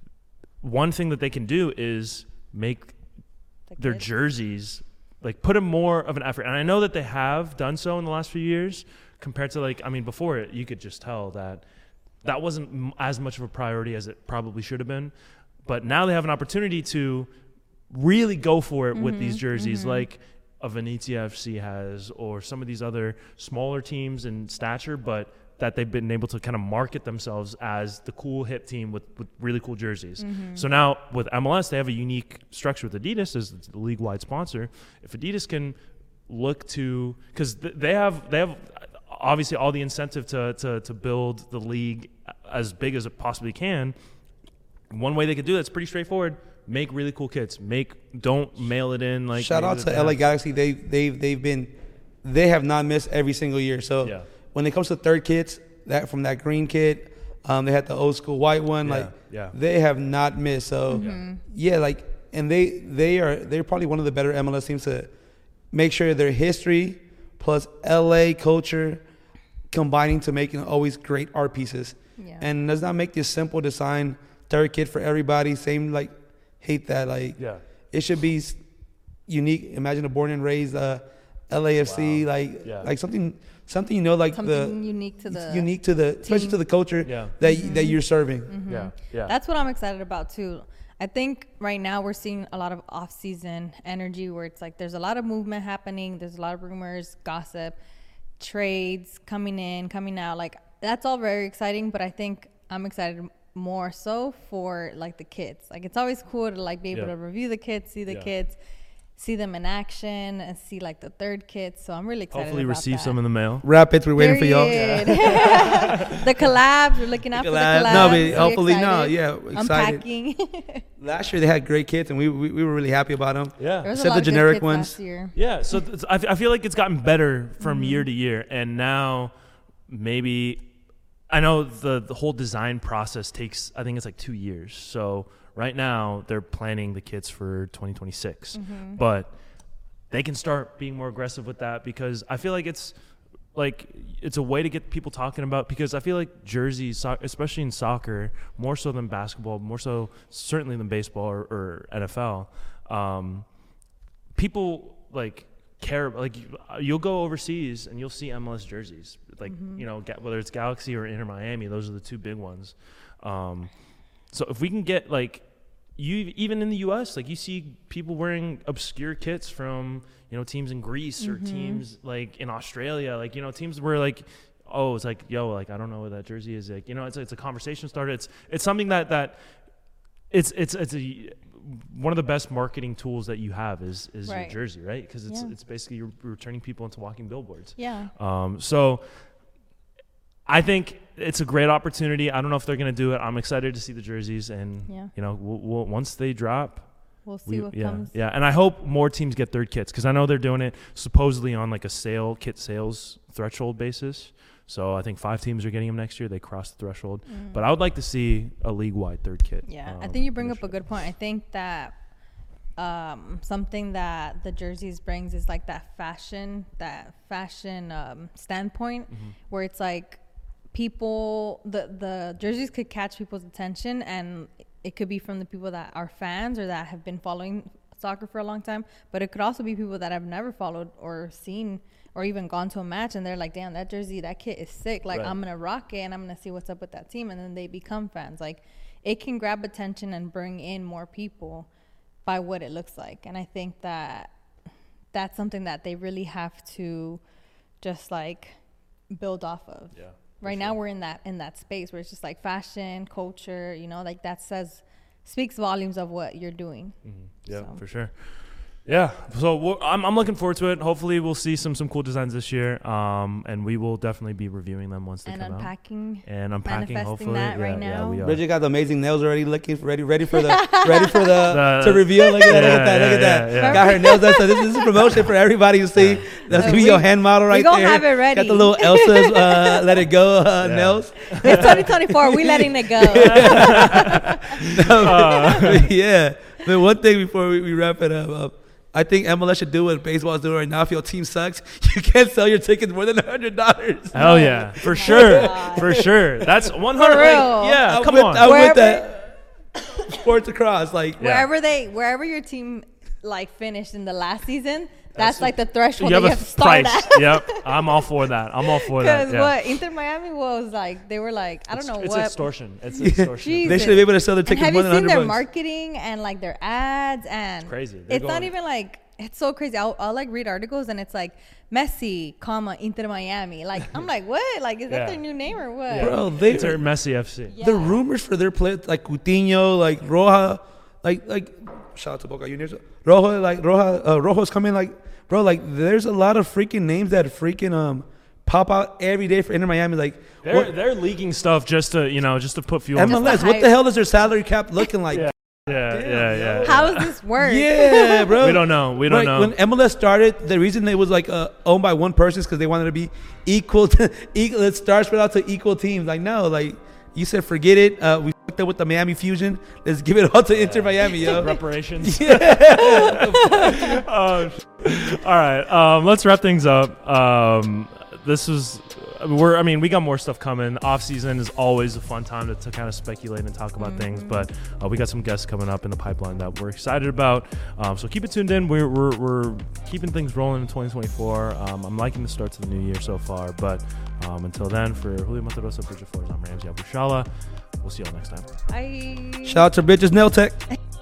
One thing that they can do is make The their kid. jerseys like put in more of an effort, and I know that they have done so in the last few years compared to like I mean before it you could just tell that that wasn't m- as much of a priority as it probably should have been, but now they have an opportunity to really go for it with these jerseys like a Venezia F C has, or some of these other smaller teams in stature, but that they've been able to kind of market themselves as the cool hip team with, with really cool jerseys. So now with M L S, they have a unique structure with Adidas as the league-wide sponsor. If Adidas can look to, because th- they have they have obviously all the incentive to, to to build the league as big as it possibly can. One way they could do that's pretty straightforward. Make really cool kits. Make don't mail it in like. Shout maybe out the to L A Dats. Galaxy. They they've they've been they have not missed every single year. So Yeah. when it comes to third kits, that from that green kit, um, they had the old school white one. Yeah, like yeah. they have not missed. So yeah, like and they they are they're probably one of the better M L S teams to make sure their history plus L A culture combining to making always great art pieces. Yeah. And does not make this simple design, third kit for everybody. Same, like, hate that. Like, Yeah. it should be s- unique. Imagine a born and raised uh, L A F C, like, Yeah. like something, something you know, like Something the unique to the unique to the, especially team. to the culture Yeah. that y that you're serving. Yeah. Yeah. That's what I'm excited about too. I think right now we're seeing a lot of off-season energy where it's like there's a lot of movement happening. There's a lot of rumors, gossip, trades coming in, coming out. Like that's all very exciting, but I think I'm excited more so for like the kids. Like it's always cool to like be able Yeah. to review the kids, see the Yeah. kids, see them in action, and see like the third kid. So I'm really excited. Hopefully about receive that. some in the mail. Rapids, we're waiting for y'all. Period. the collabs, we're looking out for the collab. collabs. No, but Really hopefully, no, excited. yeah, excited. Unpacking. Last year they had great kits, and we we, we were really happy about them. Yeah. There was a Except lot the of good generic kids ones. last year. Yeah, so th- I, f- I feel like it's gotten better from year to year, and now maybe I know the the whole design process takes I think it's like two years. So right now they're planning the kits for twenty twenty-six, but they can start being more aggressive with that because I feel like it's like it's a way to get people talking about because I feel like jerseys, so- especially in soccer, more so than basketball, more so certainly than baseball or, or N F L. Um, people like care like you- you'll go overseas and you'll see M L S jerseys like you know ga- whether it's Galaxy or Inter Miami, those are the two big ones. Um, so if we can get like you even in the U S like you see people wearing obscure kits from you know teams in Greece or teams like in Australia, like you know teams where like oh it's like yo like I don't know what that jersey is, like you know it's it's a conversation starter. It's it's something that that it's it's it's a one of the best marketing tools that you have is is Right. your jersey, right? Because it's Yeah. it's basically you're, you're turning people into walking billboards. Yeah. Um, so I think it's a great opportunity. I don't know if they're going to do it. I'm excited to see the jerseys, and Yeah. you know, we'll, we'll, once they drop, We'll see we, what yeah, comes. yeah. And I hope more teams get third kits because I know they're doing it supposedly on like a sale kit sales threshold basis. So I think five teams are getting them next year. They crossed the threshold, but I would like to see a league-wide third kit. Yeah, I um, think you bring up a initially. good point. I think that um, something that the jerseys brings is like that fashion, that fashion um, standpoint, Mm-hmm. where it's like people, the the jerseys could catch people's attention, and it could be from the people that are fans or that have been following soccer for a long time, but it could also be people that have never followed or seen or even gone to a match, and they're like, damn, that jersey, that kit is sick. Like, Right. I'm going to rock it, and I'm going to see what's up with that team. And then they become fans. Like, it can grab attention and bring in more people by what it looks like. And I think that that's something that they really have to just, like, build off of. Yeah, Right now, we're in that in that space where it's just, like, fashion, culture, you know, like, that says, speaks volumes of what you're doing. Yeah, So. for sure. Yeah, so we're, I'm I'm looking forward to it. Hopefully, we'll see some some cool designs this year, um, and we will definitely be reviewing them once they And come out. unpacking. And unpacking, manifesting hopefully, that yeah, right yeah, now. we are. Bridget got the amazing nails already, looking for, ready, ready for the, ready for the, The- to reveal. Look at that, look Yeah, at that, look at yeah, that. yeah, yeah. Got her nails done. So this, this is a promotion for everybody to see. That's gonna be We- your hand model right we gonna there. have it ready. Got the little Elsa's uh, Let It Go uh, Yeah. nails. It's twenty twenty-four. We letting it go. Uh, yeah. But one thing before we, we wrap it up, uh, I think M L S should do what baseball is doing right now. If your team sucks, you can't sell your tickets more than a hundred dollars. Hell yeah, for sure, God. for sure. That's one hundred. For real. Like, yeah, I'm come with, on. I'm with Wherever- that. Sports across, like Yeah. Wherever they, wherever your team like finished in the last season, that's, That's like the threshold you have that you a have to start price. at. Yep, I'm all for that. I'm all for that. Because Yeah. what Inter Miami was like, they were like, I don't know it's what. extortion. It's extortion. Jeez. they should be able to sell their And tickets have more you than seen a their hundred bucks. marketing and like their ads and crazy. They're it's not going- even like it's so crazy. I'll, I'll like read articles and it's like Messi, comma Inter Miami. Like I'm like, what? Like is that Yeah. their new name or what? Yeah. Bro, they It's our Messi F C. Yeah. the rumors for their players like Coutinho, like Roja, like like shout out to Boca Juniors. Rojo, like Roja, uh, Rojo's coming. Like bro, like there's a lot of freaking names that freaking um pop out every day for Inter Miami. Like They're what, they're leaking stuff just to you know just to put fuel. on M L the- S. the What hype. the hell is their salary cap looking like? Yeah. Yeah, yeah, yeah. How does this work? Yeah, bro. We don't know. We don't Like, know. When M L S started, the reason it was like uh, owned by one person is because they wanted to be equal to equal. It starts spread out to equal teams. Like no, like you said, forget it. Uh, we fucked fucked up with the Miami Fusion. Let's give it all to Inter Miami, yo. Reparations. um, all right, um, let's wrap things up. Um, this was. We're, I mean, we got more stuff coming. Off season is always a fun time to, to kind of speculate and talk about mm-hmm. things. But uh, we got some guests coming up in the pipeline that we're excited about. Um, so keep it tuned in. We're, we're we're keeping things rolling in twenty twenty-four. Um, I'm liking the start to the new year so far. But um, until then, for Julio Monterosa, Bridget Flores, I'm Ramsey Abushala. We'll see y'all next time. Bye. Shout out to Bridges Nail Tech.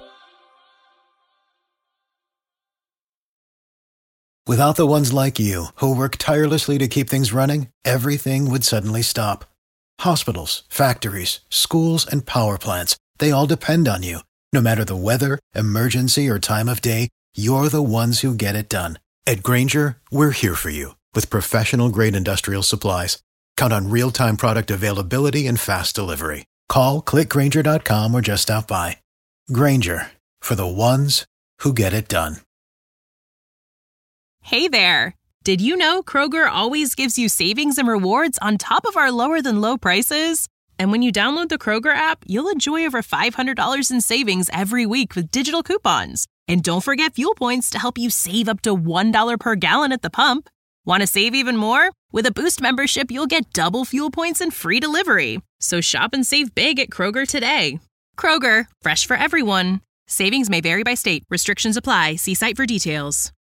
Without the ones like you, who work tirelessly to keep things running, everything would suddenly stop. Hospitals, factories, schools, and power plants, they all depend on you. No matter the weather, emergency, or time of day, you're the ones who get it done. At Grainger, we're here for you with professional-grade industrial supplies. Count on real-time product availability and fast delivery. Call, click Grainger dot com, or just stop by. Grainger, for the ones who get it done. Hey there! Did you know Kroger always gives you savings and rewards on top of our lower-than-low prices? And when you download the Kroger app, you'll enjoy over five hundred dollars in savings every week with digital coupons. And don't forget fuel points to help you save up to one dollar per gallon at the pump. Want to save even more? With a Boost membership, you'll get double fuel points and free delivery. So shop and save big at Kroger today. Kroger, fresh for everyone. Savings may vary by state. Restrictions apply. See site for details.